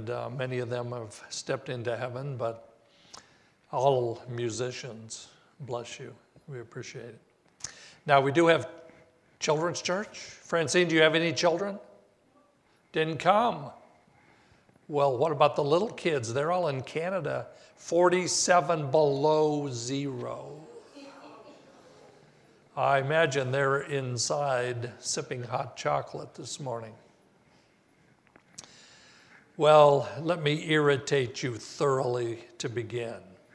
and many of them have stepped into heaven, but all musicians, bless you. We appreciate it. Now, we do have children's church. Francine, do you have any children? Didn't come. Well, what about the little kids? They're all in Canada, 47 below zero. I imagine they're inside sipping hot chocolate this morning. Well, let me irritate you thoroughly to begin.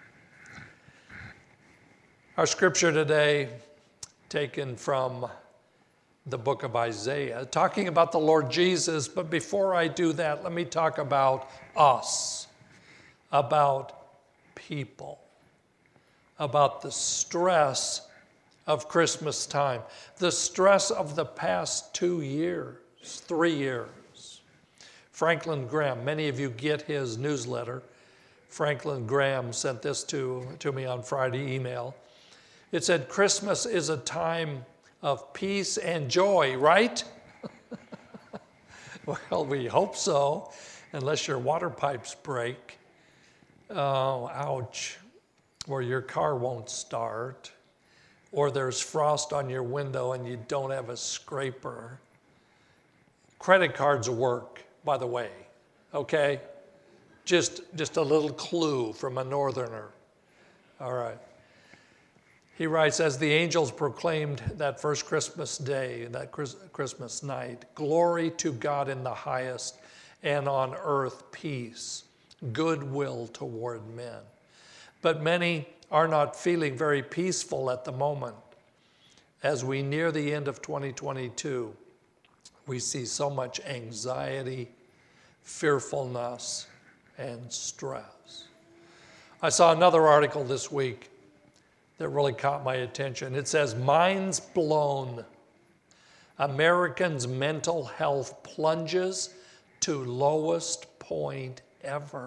Our scripture today, taken from the book of Isaiah, talking about the Lord Jesus, but before I do that, let me talk about us, about people, about the stress of Christmas time, the stress of the past 2 years, 3 years. Franklin Graham, many of you get his newsletter. Franklin Graham sent this to me on Friday email. It said, Christmas is a time of peace and joy, right? Well, we hope so, unless your water pipes break. Oh, ouch. Or your car won't start. Or there's frost on your window and you don't have a scraper. Credit cards work, by the way, okay? Just a little clue from a northerner. All right. He writes, as the angels proclaimed that first Christmas day, that Christmas night, glory to God in the highest, and on earth peace, goodwill toward men. But many are not feeling very peaceful at the moment. As we near the end of 2022, we see so much anxiety, fearfulness, and stress. I saw another article this week that really caught my attention. It says, minds blown. Americans' mental health plunges to lowest point ever.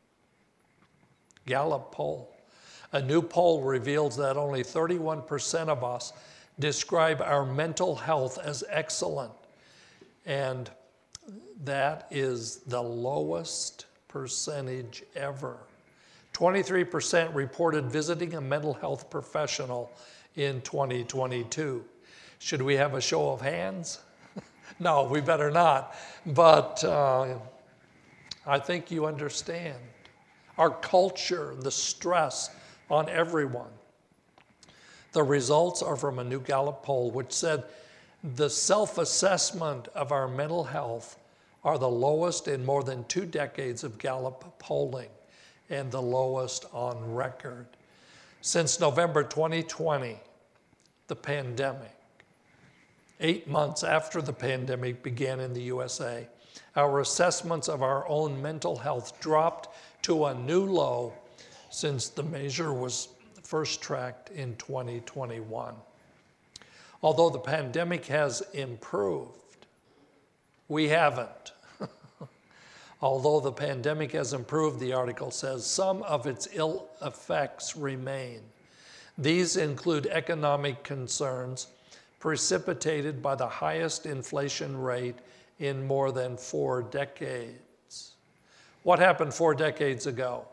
Gallup poll. A new poll reveals that only 31% of us describe our mental health as excellent. And that is the lowest percentage ever. 23% reported visiting a mental health professional in 2022. Should we have a show of hands? No, we better not. But I think you understand. Our culture, the stress on everyone. The results are from a new Gallup poll, which said the self-assessment of our mental health are the lowest in more than 2 decades of Gallup polling, and the lowest on record. Since November 2020, the pandemic, 8 months after the pandemic began in the USA, our assessments of our own mental health dropped to a new low since the measure was first tracked in 2021. Although the pandemic has improved, we haven't. Although the pandemic has improved, the article says, some of its ill effects remain. These include economic concerns precipitated by the highest inflation rate in more than 4 decades. What happened 4 decades ago?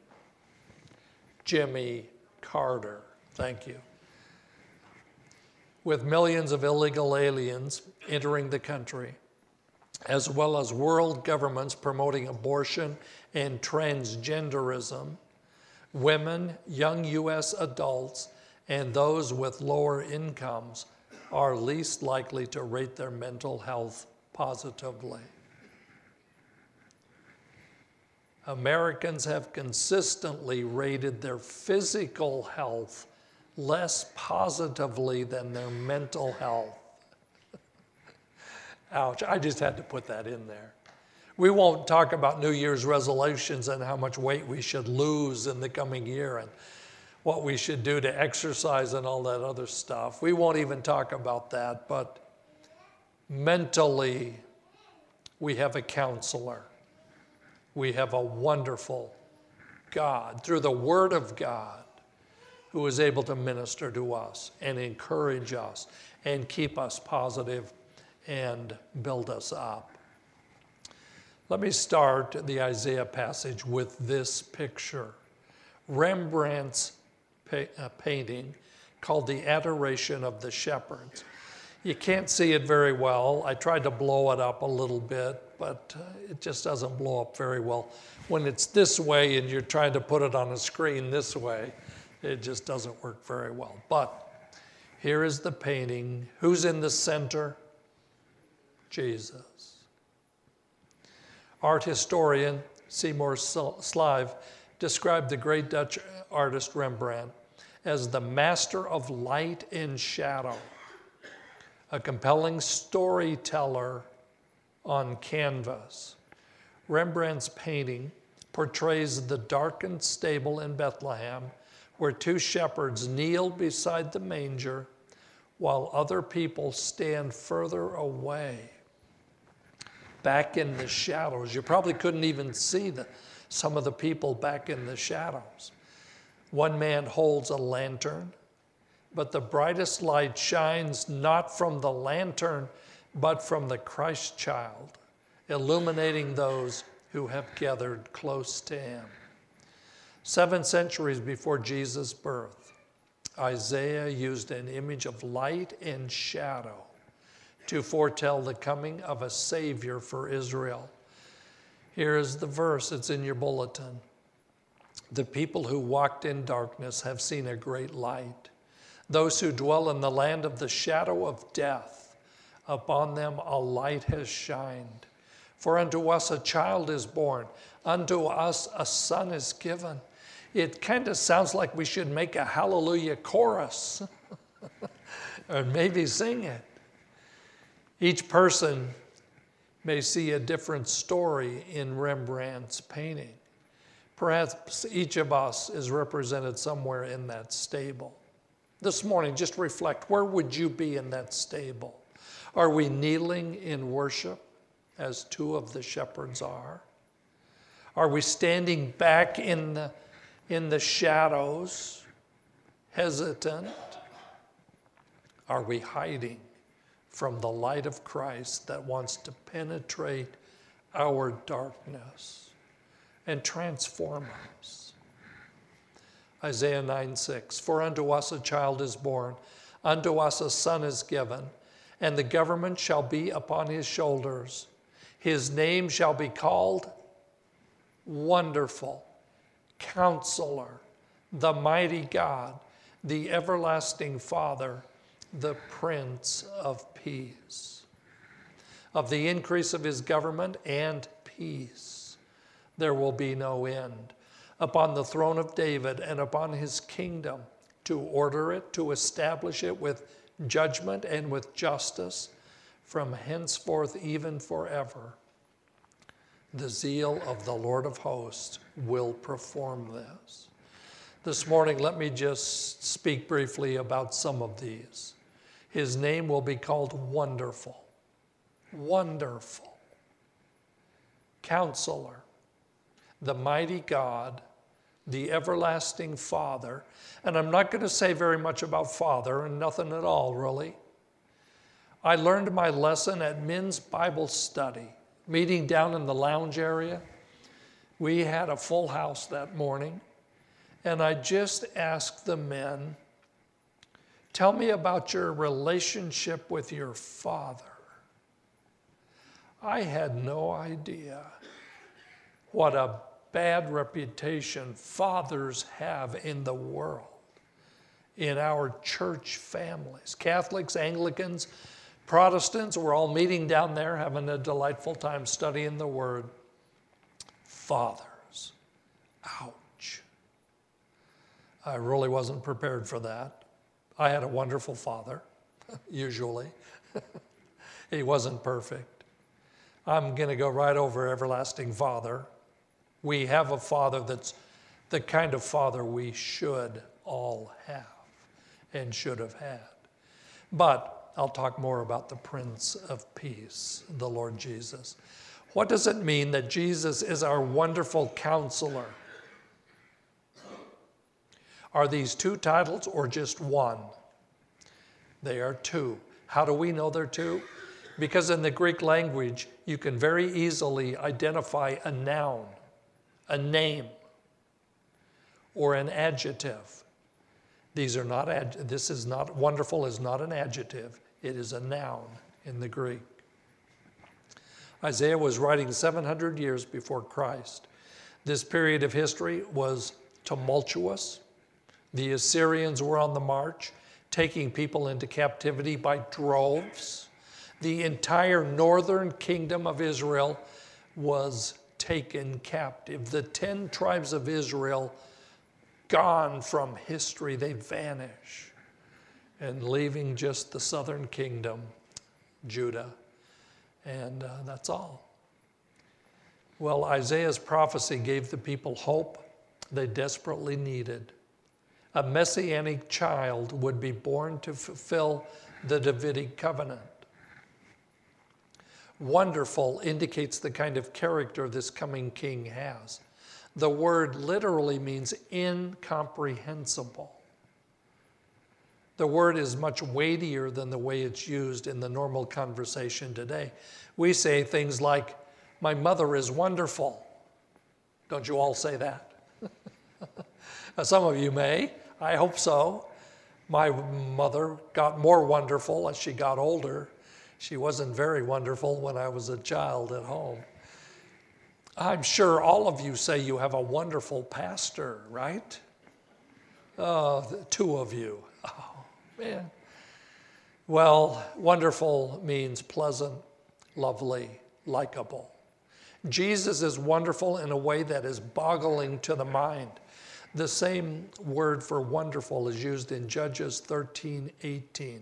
Jimmy Carter, thank you. With millions of illegal aliens entering the country, as well as world governments promoting abortion and transgenderism, women, young U.S. adults, and those with lower incomes are least likely to rate their mental health positively. Americans have consistently rated their physical health less positively than their mental health. Ouch, I just had to put that in there. We won't talk about New Year's resolutions and how much weight we should lose in the coming year and what we should do to exercise and all that other stuff. We won't even talk about that, but mentally, we have a counselor. We have a wonderful God, through the Word of God, who is able to minister to us and encourage us and keep us positive and build us up. Let me start the Isaiah passage with this picture. Rembrandt's painting called The Adoration of the Shepherds. You can't see it very well. I tried to blow it up a little bit, but it just doesn't blow up very well. When it's this way and you're trying to put it on a screen this way, it just doesn't work very well. But here is the painting. Who's in the center? Jesus. Art historian Seymour Slijve described the great Dutch artist Rembrandt as the master of light and shadow, a compelling storyteller on canvas. Rembrandt's painting portrays the darkened stable in Bethlehem where two shepherds kneel beside the manger while other people stand further away, back in the shadows. You probably couldn't even see some of the people back in the shadows. One man holds a lantern, but the brightest light shines not from the lantern, but from the Christ child, illuminating those who have gathered close to him. 7 centuries before Jesus' birth, Isaiah used an image of light and shadow to foretell the coming of a Savior for Israel. Here is the verse, it's in your bulletin. The people who walked in darkness have seen a great light. Those who dwell in the land of the shadow of death, upon them a light has shined. For unto us a child is born, unto us a son is given. It kind of sounds like we should make a hallelujah chorus or maybe sing it. Each person may see a different story in Rembrandt's painting. Perhaps each of us is represented somewhere in that stable. This morning, just reflect, where would you be in that stable? Are we kneeling in worship as two of the shepherds are? Are we standing back in the shadows, hesitant? Are we hiding from the light of Christ that wants to penetrate our darkness and transform us? Isaiah 9:6, for unto us a child is born, unto us a son is given, and the government shall be upon his shoulders. His name shall be called Wonderful, Counselor, the Mighty God, the Everlasting Father, the Prince of Peace. Of the increase of his government and peace there will be no end, upon the throne of David and upon his kingdom, to order it, to establish it with judgment and with justice from henceforth even forever. The zeal of the Lord of hosts will perform this. This morning, let me just speak briefly about some of these. His name will be called Wonderful, Wonderful, Counselor, the Mighty God, the Everlasting Father. And I'm not going to say very much about Father, and nothing at all, really. I learned my lesson at men's Bible study, meeting down in the lounge area. We had a full house that morning, and I just asked the men, tell me about your relationship with your father. I had no idea what a bad reputation fathers have in the world, in our church families. Catholics, Anglicans, Protestants, we're all meeting down there, having a delightful time studying the Word. Fathers. Ouch. I really wasn't prepared for that. I had a wonderful father, usually. He wasn't perfect. I'm going to go right over Everlasting Father. We have a Father that's the kind of Father we should all have and should have had. But I'll talk more about the Prince of Peace, the Lord Jesus. What does it mean that Jesus is our wonderful counselor? Are these two titles or just one? They are two. How do we know they're two? Because in the Greek language, you can very easily identify a noun, a name, or an adjective. This is not, wonderful is not an adjective. It is a noun in the Greek. Isaiah was writing 700 years before Christ. This period of history was tumultuous. The Assyrians were on the march, taking people into captivity by droves. The entire northern kingdom of Israel was taken captive. The 10 tribes of Israel gone from history, they vanish, and leaving just the southern kingdom, Judah, and that's all. Well, Isaiah's prophecy gave the people hope they desperately needed. A messianic child would be born to fulfill the Davidic covenant. Wonderful indicates the kind of character this coming king has. The word literally means incomprehensible. The word is much weightier than the way it's used in the normal conversation today. We say things like, "My mother is wonderful." Don't you all say that? Some of you may. I hope so. My mother got more wonderful as she got older. She wasn't very wonderful when I was a child at home. I'm sure all of you say you have a wonderful pastor, right? The 2 of you. Oh, man. Well, wonderful means pleasant, lovely, likable. Jesus is wonderful in a way that is boggling to the mind. The same word for wonderful is used in Judges 13:18.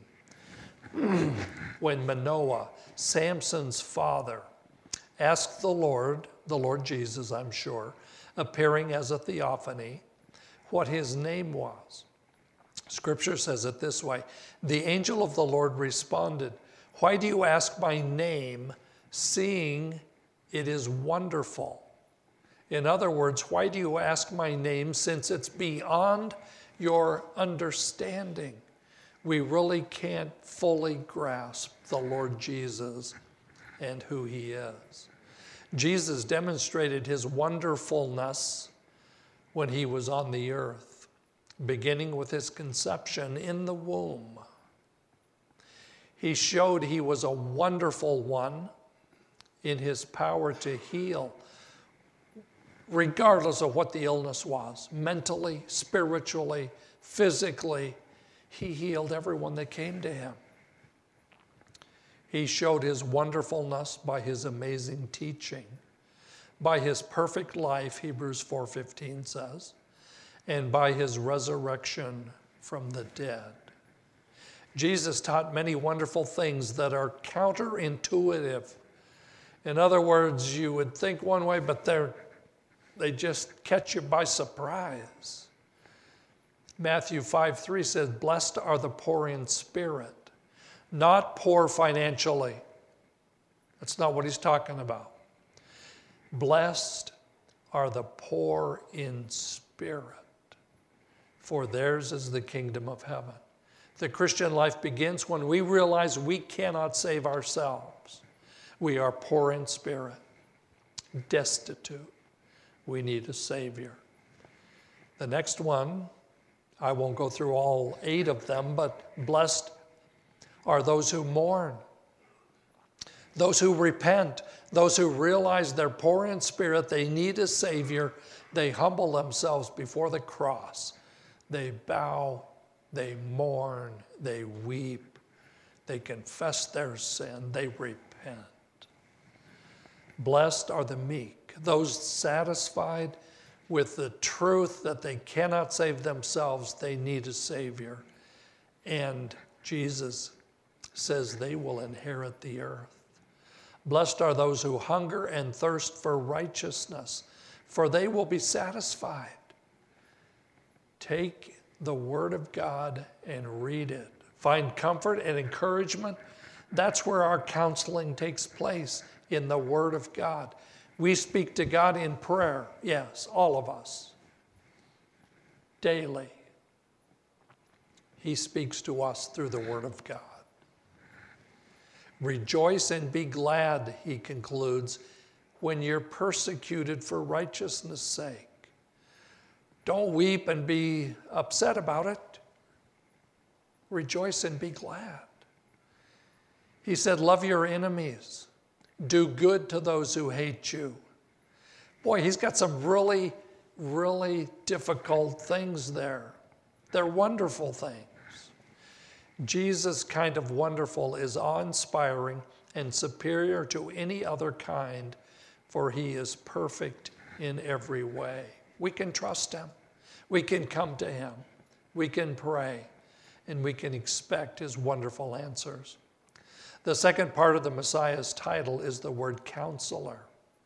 When Manoah, Samson's father, asked the Lord Jesus, I'm sure, appearing as a theophany, what his name was. Scripture says it this way: the angel of the Lord responded, "Why do you ask my name, seeing it is wonderful?" In other words, why do you ask my name since it's beyond your understanding? We really can't fully grasp the Lord Jesus and who he is. Jesus demonstrated his wonderfulness when he was on the earth, beginning with his conception in the womb. He showed he was a wonderful one in his power to heal, regardless of what the illness was, mentally, spiritually, physically. He healed everyone that came to him. He showed his wonderfulness by his amazing teaching, by his perfect life, Hebrews 4:15 says, and by his resurrection from the dead. Jesus taught many wonderful things that are counterintuitive. In other words, you would think one way, but they just catch you by surprise. Matthew 5:3 says, "Blessed are the poor in spirit," not poor financially. That's not what he's talking about. Blessed are the poor in spirit, for theirs is the kingdom of heaven. The Christian life begins when we realize we cannot save ourselves. We are poor in spirit, destitute. We need a Savior. The next one, I won't go through all 8 of them, but blessed are those who mourn, those who repent, those who realize they're poor in spirit, they need a Savior. They humble themselves before the cross. They bow, they mourn, they weep, they confess their sin, they repent. Blessed are the meek, those satisfied with the truth that they cannot save themselves, they need a Savior. And Jesus says they will inherit the earth. Blessed are those who hunger and thirst for righteousness, for they will be satisfied. Take the Word of God and read it. Find comfort and encouragement. That's where our counseling takes place, in the Word of God. We speak to God in prayer, yes, all of us, daily. He speaks to us through the Word of God. Rejoice and be glad, he concludes, when you're persecuted for righteousness' sake. Don't weep and be upset about it. Rejoice and be glad. He said, love your enemies. Do good to those who hate you. Boy, he's got some really, really difficult things there. They're wonderful things. Jesus' kind of wonderful is awe-inspiring and superior to any other kind, for he is perfect in every way. We can trust him. We can come to him. We can pray, and we can expect his wonderful answers. The second part of the Messiah's title is the word counselor.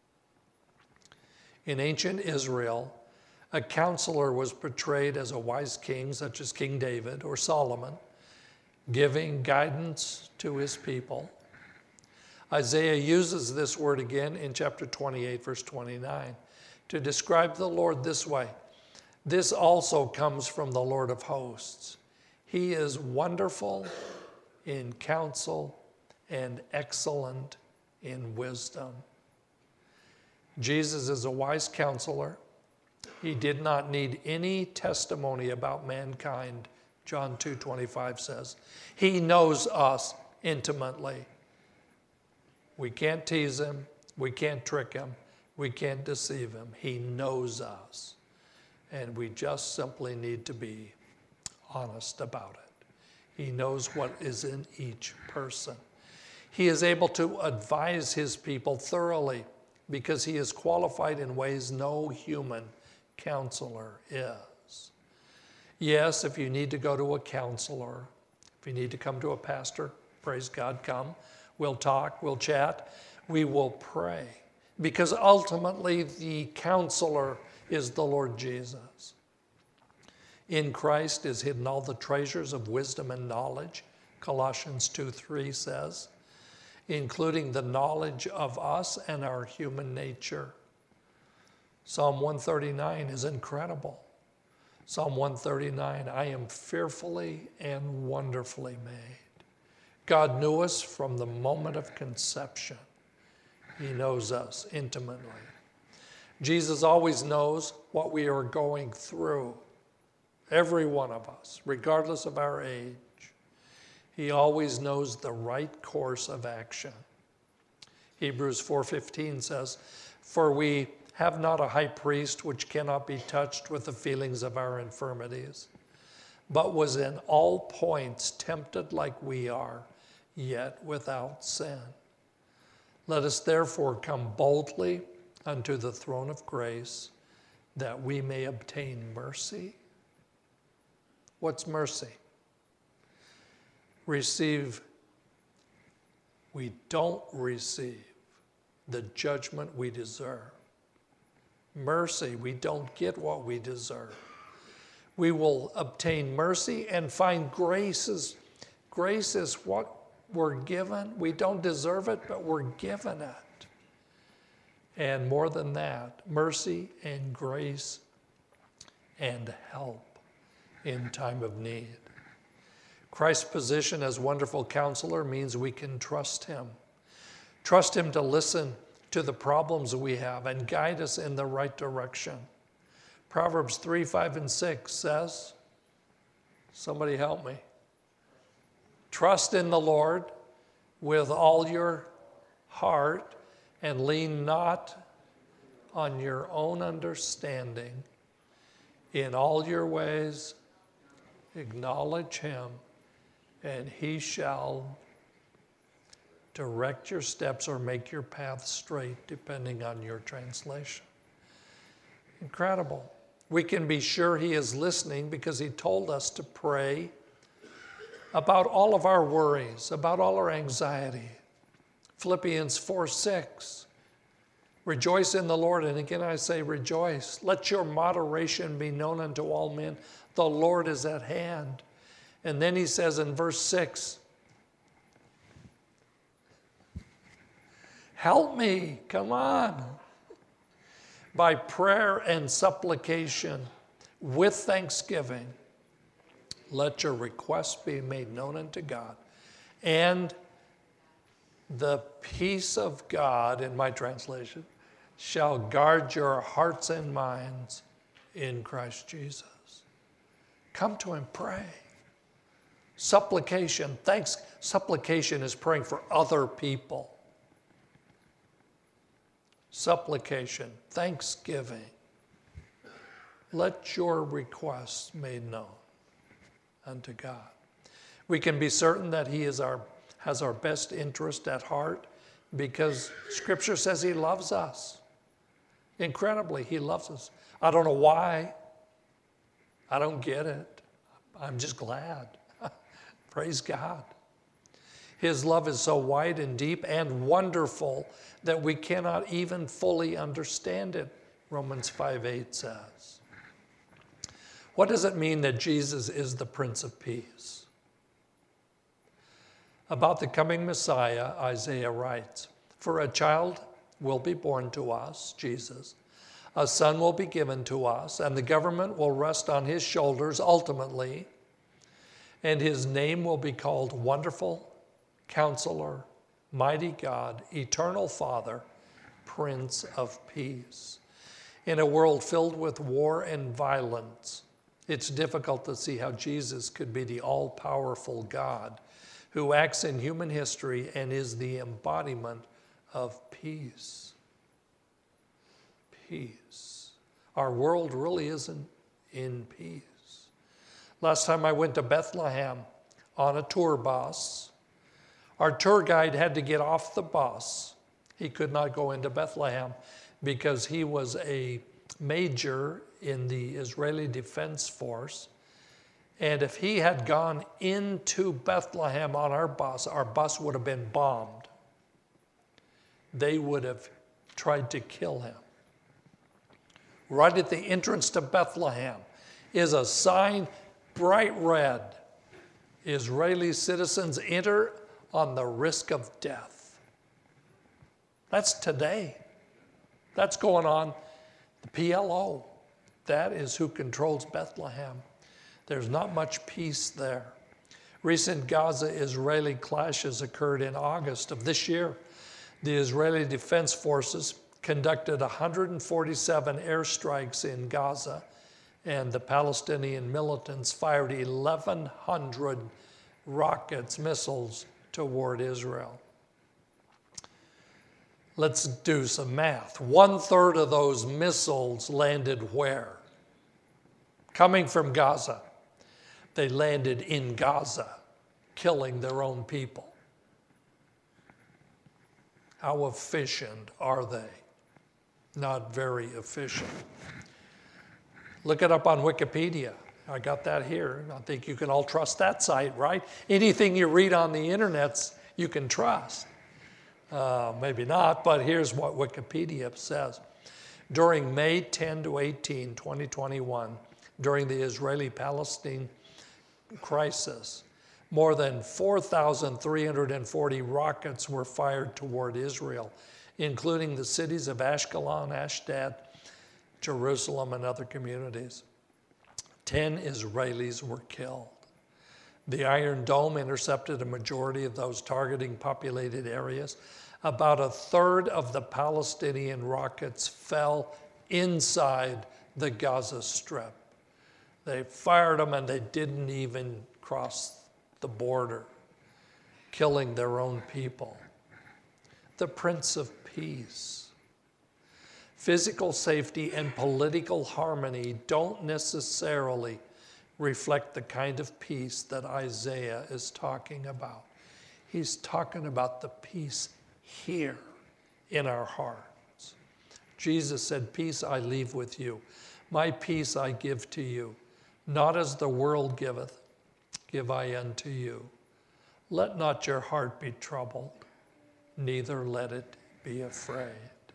In ancient Israel, a counselor was portrayed as a wise king, such as King David or Solomon, giving guidance to his people. Isaiah uses this word again in chapter 28, verse 29, to describe the Lord this way. This also comes from the Lord of hosts. He is wonderful in counsel and excellent in wisdom. Jesus is a wise counselor. He did not need any testimony about mankind, John 2:25 says. He knows us intimately. We can't tease him. We can't trick him. We can't deceive him. He knows us. And we just simply need to be honest about it. He knows what is in each person. He is able to advise his people thoroughly because he is qualified in ways no human counselor is. Yes, if you need to go to a counselor, if you need to come to a pastor, praise God, come. We'll talk, we'll chat, we will pray. Because ultimately the counselor is the Lord Jesus. In Christ is hidden all the treasures of wisdom and knowledge, Colossians 2:3 says, including the knowledge of us and our human nature. Psalm 139 is incredible. Psalm 139, I am fearfully and wonderfully made. God knew us from the moment of conception. He knows us intimately. Jesus always knows what we are going through, every one of us, regardless of our age. He always knows the right course of action. Hebrews 4:15 says, for we have not a high priest which cannot be touched with the feelings of our infirmities, but was in all points tempted like we are, yet without sin. Let us therefore come boldly unto the throne of grace, that we may obtain mercy. What's mercy? We don't receive the judgment we deserve. Mercy, we don't get what we deserve. We will obtain mercy and find grace. Grace is what we're given. We don't deserve it, but we're given it. And more than that, mercy and grace and help in time of need. Christ's position as wonderful counselor means we can trust him. Trust him to listen to the problems we have and guide us in the right direction. Proverbs 3, 5, and 6 says, somebody help me. Trust in the Lord with all your heart and lean not on your own understanding. In all your ways, acknowledge him, and he shall direct your steps or make your path straight, depending on your translation. Incredible. We can be sure he is listening because he told us to pray about all of our worries, about all our anxiety. Philippians 4:6. Rejoice in the Lord. And again I say rejoice. Let your moderation be known unto all men. The Lord is at hand. And then he says in verse 6, help me, come on. By prayer and supplication with thanksgiving, let your requests be made known unto God. And The peace of God, in my translation, shall guard your hearts and minds in Christ Jesus. Come to him, pray. Supplication, supplication is praying for other people. Supplication, thanksgiving. Let your requests made known unto God. We can be certain that he has our best interest at heart because Scripture says he loves us. Incredibly, he loves us. I don't know why. I don't get it. I'm just glad. Praise God. His love is so wide and deep and wonderful that we cannot even fully understand it, Romans 5:8 says. What does it mean that Jesus is the Prince of Peace? About the coming Messiah, Isaiah writes, "For a child will be born to us, Jesus. A son will be given to us, and the government will rest on his shoulders ultimately, and his name will be called Wonderful, Counselor, Mighty God, Eternal Father, Prince of Peace." In a world filled with war and violence, it's difficult to see how Jesus could be the all-powerful God who acts in human history and is the embodiment of peace. Peace. Our world really isn't in peace. Last time I went to Bethlehem on a tour bus, our tour guide had to get off the bus. He could not go into Bethlehem because he was a major in the Israeli Defense Force. And if he had gone into Bethlehem on our bus would have been bombed. They would have tried to kill him. Right at the entrance to Bethlehem is a sign, bright red. Israeli citizens enter on the risk of death. That's today. That's going on. The PLO, that is who controls Bethlehem. There's not much peace there. Recent Gaza-Israeli clashes occurred in August of this year. The Israeli Defense Forces conducted 147 airstrikes in Gaza, and the Palestinian militants fired 1,100 rockets, missiles, toward Israel. Let's do some math. 1/3 of those missiles landed where? Coming from Gaza. They landed in Gaza, killing their own people. How efficient are they? Not very efficient. Look it up on Wikipedia. I got that here. I think you can all trust that site, right? Anything you read on the internet, you can trust. Maybe not, but here's what Wikipedia says. During May 10 to 18, 2021, during the Israeli-Palestine crisis, more than 4,340 rockets were fired toward Israel, including the cities of Ashkelon, Ashdod, Jerusalem, and other communities. 10 Israelis were killed. The Iron Dome intercepted a majority of those targeting populated areas. About 1/3 of the Palestinian rockets fell inside the Gaza Strip. They fired them and they didn't even cross the border, killing their own people. The Prince of Peace. Physical safety and political harmony don't necessarily reflect the kind of peace that Isaiah is talking about. He's talking about the peace here in our hearts. Jesus said, "Peace I leave with you. My peace I give to you. Not as the world giveth, give I unto you. Let not your heart be troubled, neither let it be afraid."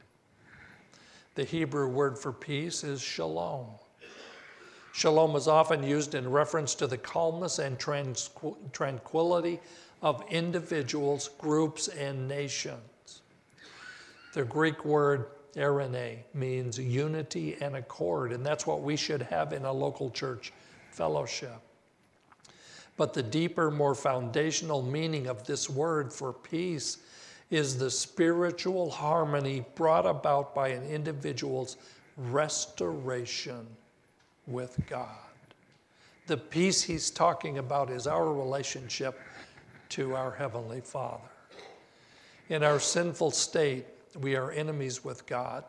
The Hebrew word for peace is shalom. Shalom is often used in reference to the calmness and tranquility of individuals, groups, and nations. The Greek word eirene means unity and accord, and that's what we should have in a local church fellowship. But the deeper, more foundational meaning of this word for peace is the spiritual harmony brought about by an individual's restoration with God. The peace he's talking about is our relationship to our Heavenly Father. In our sinful state, we are enemies with God.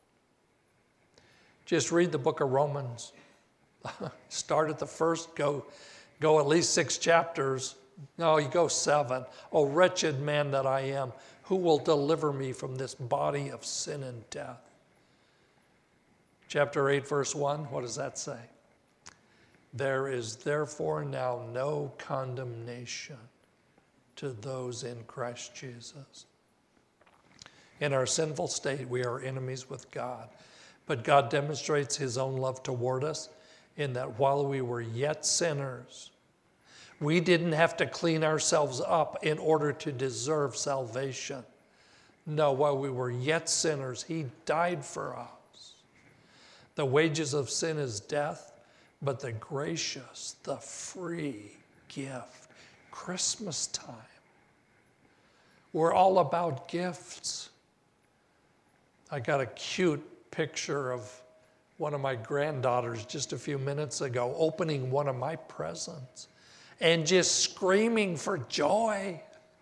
Just read the book of Romans. Start at the first, go at least 6 chapters. No, you go 7. Oh, wretched man that I am, who will deliver me from this body of sin and death? Chapter 8, verse 1, what does that say? There is therefore now no condemnation to those in Christ Jesus. In our sinful state, we are enemies with God. But God demonstrates his own love toward us in that while we were yet sinners, we didn't have to clean ourselves up in order to deserve salvation. No, while we were yet sinners, he died for us. The wages of sin is death, but the gracious, the free gift, Christmas time. We're all about gifts. I got a cute picture of one of my granddaughters just a few minutes ago opening one of my presents and just screaming for joy.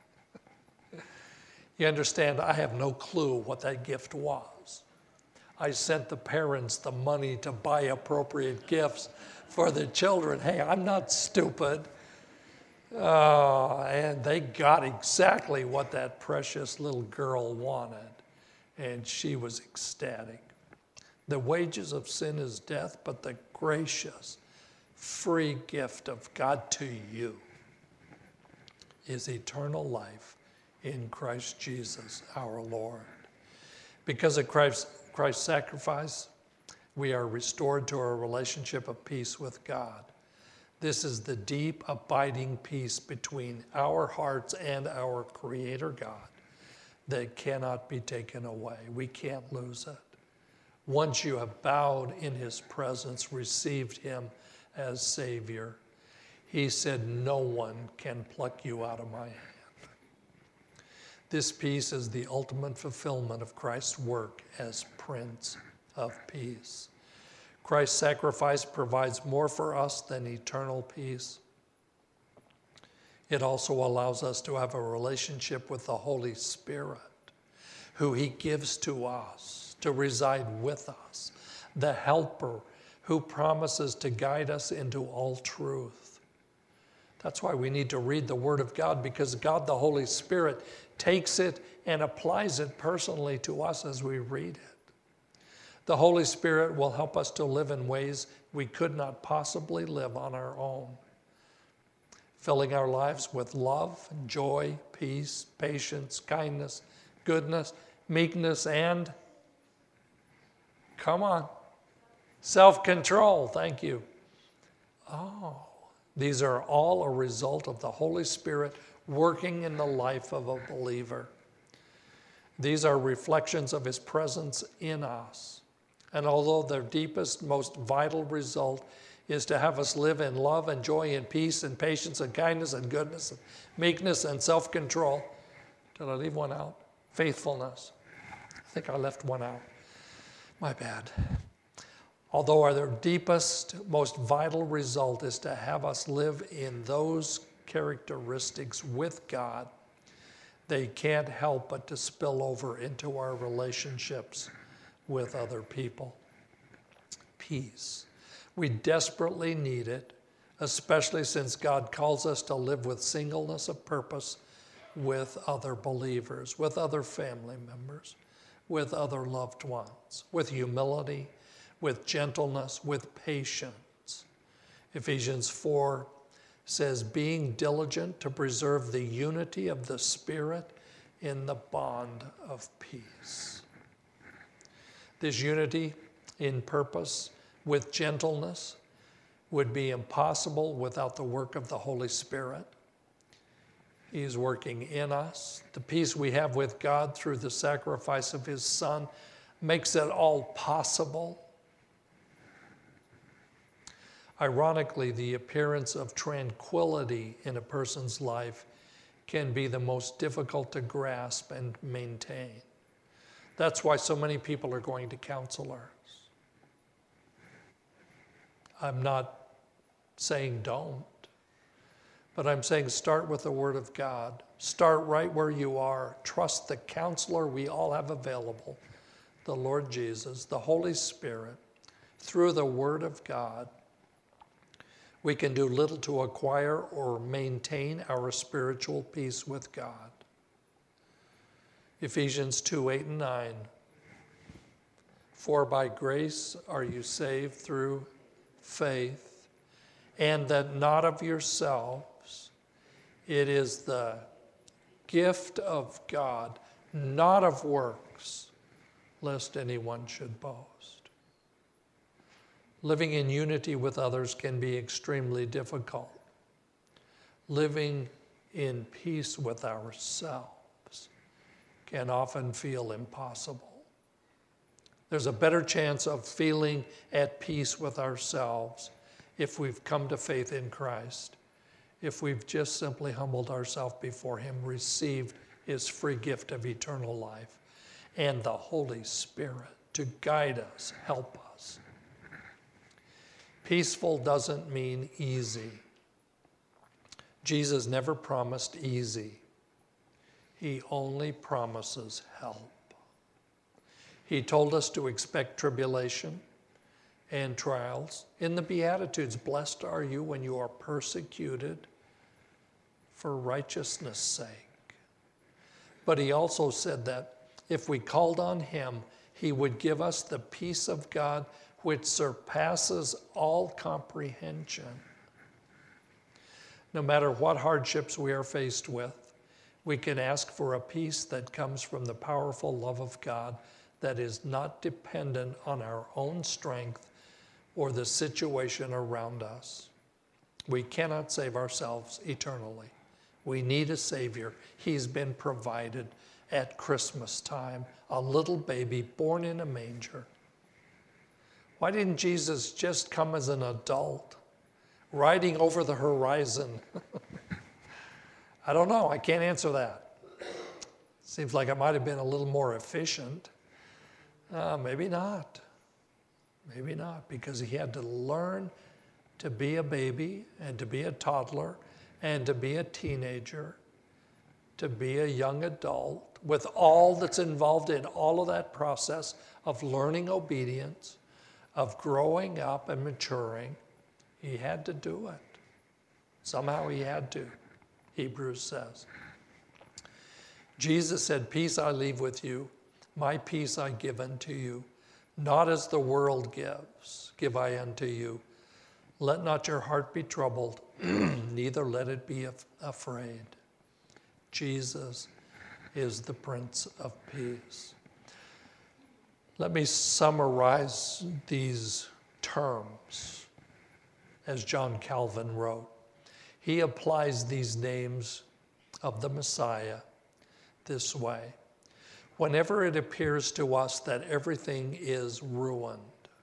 You understand, I have no clue what that gift was. I sent the parents the money to buy appropriate gifts for the children. Hey, I'm not stupid. And they got exactly what that precious little girl wanted. And she was ecstatic. The wages of sin is death, but the gracious, free gift of God to you is eternal life in Christ Jesus our Lord. Because of Christ's sacrifice, we are restored to our relationship of peace with God. This is the deep, abiding peace between our hearts and our Creator God that cannot be taken away. We can't lose it. Once you have bowed in his presence, received him as Savior, he said, no one can pluck you out of my hand. This peace is the ultimate fulfillment of Christ's work as Prince of Peace. Christ's sacrifice provides more for us than eternal peace. It also allows us to have a relationship with the Holy Spirit, who he gives to us to reside with us, the helper who promises to guide us into all truth. That's why we need to read the Word of God, because God, the Holy Spirit, takes it and applies it personally to us as we read it. The Holy Spirit will help us to live in ways we could not possibly live on our own, filling our lives with love, joy, peace, patience, kindness, goodness, meekness, and, come on, self-control. Thank you. Oh, these are all a result of the Holy Spirit working in the life of a believer. These are reflections of his presence in us. And although their deepest, most vital result is to have us live in love and joy and peace and patience and kindness and goodness and meekness and self-control. Did I leave one out? Faithfulness. I think I left one out. My bad. Although our deepest, most vital result is to have us live in those characteristics with God, they can't help but to spill over into our relationships with other people. Peace. We desperately need it, especially since God calls us to live with singleness of purpose with other believers, with other family members, with other loved ones, with humility, with gentleness, with patience. Ephesians 4 says, being diligent to preserve the unity of the Spirit in the bond of peace. This unity in purpose with gentleness would be impossible without the work of the Holy Spirit. He's working in us. The peace we have with God through the sacrifice of his Son makes it all possible. Ironically, the appearance of tranquility in a person's life can be the most difficult to grasp and maintain. That's why so many people are going to counselors. I'm not saying don't, but I'm saying start with the Word of God. Start right where you are. Trust the counselor we all have available, the Lord Jesus, the Holy Spirit. Through the Word of God, we can do little to acquire or maintain our spiritual peace with God. Ephesians 2:8-9. For by grace are you saved through faith, and that not of yourselves. It is the gift of God, not of works, lest anyone should boast. Living in unity with others can be extremely difficult. Living in peace with ourselves can often feel impossible. There's a better chance of feeling at peace with ourselves if we've come to faith in Christ, if we've just simply humbled ourselves before Him, received His free gift of eternal life, and the Holy Spirit to guide us, help us. Peaceful doesn't mean easy. Jesus never promised easy. He only promises help. He told us to expect tribulation and trials. In the Beatitudes, blessed are you when you are persecuted for righteousness' sake. But he also said that if we called on him, he would give us the peace of God which surpasses all comprehension. No matter what hardships we are faced with, we can ask for a peace that comes from the powerful love of God that is not dependent on our own strength or the situation around us. We cannot save ourselves eternally. We need a Savior. He's been provided at Christmas time, a little baby born in a manger. Why didn't Jesus just come as an adult, riding over the horizon? I don't know. I can't answer that. Seems like it might have been a little more efficient. Maybe not. Maybe not, because he had to learn to be a baby and to be a toddler and to be a teenager, to be a young adult, with all that's involved in all of that process of learning obedience, of growing up and maturing. He had to do it. Somehow he had to, Hebrews says. Jesus said, peace I leave with you, my peace I give unto you. Not as the world gives, give I unto you. Let not your heart be troubled, neither let it be afraid. Jesus is the Prince of Peace. Let me summarize these terms as John Calvin wrote. He applies these names of the Messiah this way. Whenever it appears to us that everything is ruined,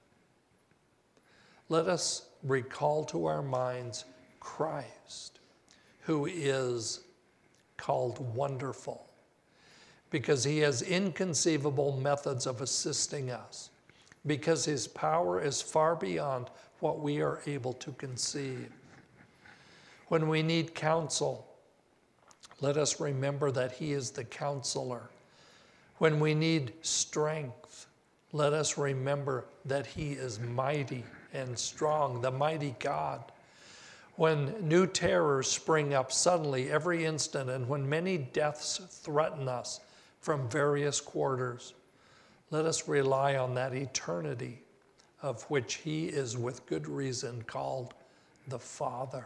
let us recall to our minds Christ, who is called Wonderful, because he has inconceivable methods of assisting us, because his power is far beyond what we are able to conceive. When we need counsel, let us remember that he is the counselor. When we need strength, let us remember that he is mighty and strong, the mighty God. When new terrors spring up suddenly every instant, and when many deaths threaten us from various quarters, let us rely on that eternity of which he is with good reason called the Father.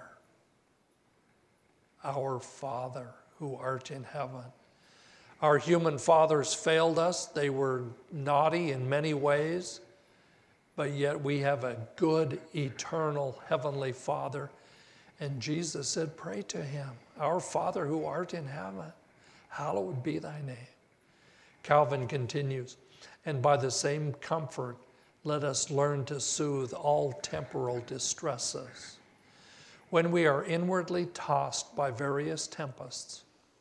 Our Father who art in heaven. Our human fathers failed us. They were naughty in many ways, but yet we have a good, eternal, heavenly Father. And Jesus said, pray to him. Our Father who art in heaven, hallowed be thy name. Calvin continues, and by the same comfort, let us learn to soothe all temporal distresses. When we are inwardly tossed by various tempests,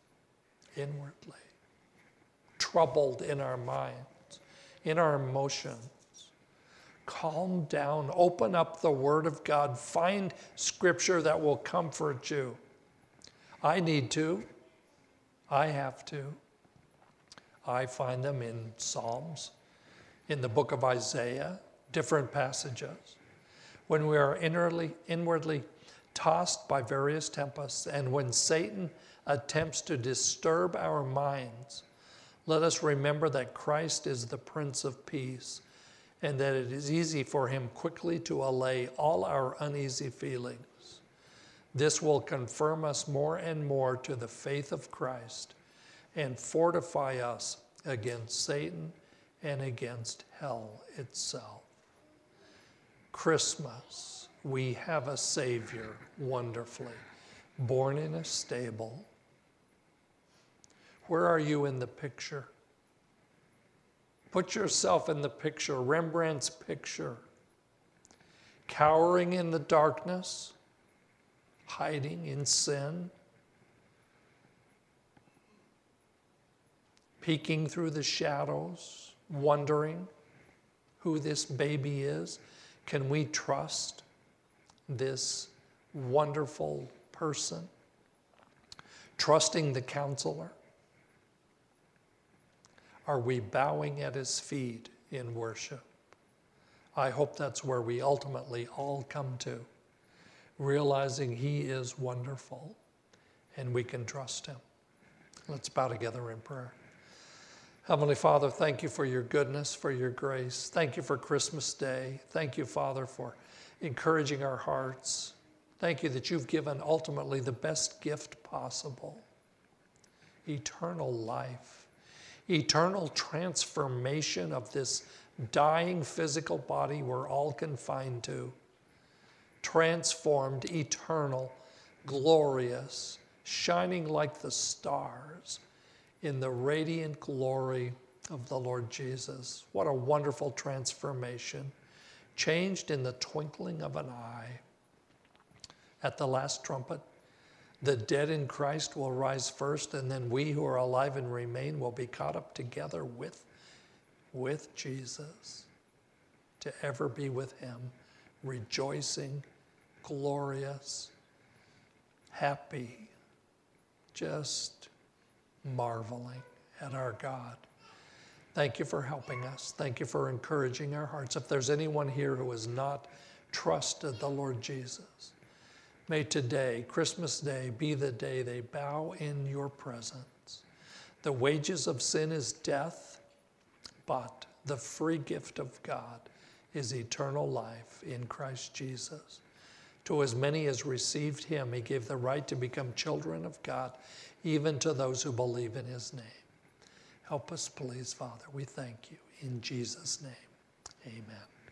inwardly, troubled in our minds, in our emotions. Calm down, open up the Word of God, find scripture that will comfort you. I need to, I have to. I find them in Psalms, in the book of Isaiah, different passages. When we are inwardly tossed by various tempests, and when Satan attempts to disturb our minds, let us remember that Christ is the Prince of Peace, and that it is easy for him quickly to allay all our uneasy feelings. This will confirm us more and more to the faith of Christ and fortify us against Satan and against hell itself. Christmas, we have a Savior wonderfully, born in a stable. Where are you in the picture? Put yourself in the picture, Rembrandt's picture. Cowering in the darkness, hiding in sin, peeking through the shadows, wondering who this baby is. Can we trust this wonderful person? Trusting the counselor? Are we bowing at his feet in worship? I hope that's where we ultimately all come to, realizing he is wonderful and we can trust him. Let's bow together in prayer. Heavenly Father, thank you for your goodness, for your grace. Thank you for Christmas Day. Thank you, Father, for encouraging our hearts. Thank you that you've given ultimately the best gift possible, eternal life. Eternal transformation of this dying physical body we're all confined to. Transformed, eternal, glorious, shining like the stars in the radiant glory of the Lord Jesus. What a wonderful transformation. Changed in the twinkling of an eye. At the last trumpet, the dead in Christ will rise first, and then we who are alive and remain will be caught up together with Jesus to ever be with him, rejoicing, glorious, happy, just marveling at our God. Thank you for helping us. Thank you for encouraging our hearts. If there's anyone here who has not trusted the Lord Jesus, may today, Christmas Day, be the day they bow in your presence. The wages of sin is death, but the free gift of God is eternal life in Christ Jesus. To as many as received him, he gave the right to become children of God, even to those who believe in his name. Help us, please, Father. We thank you. In Jesus' name, amen.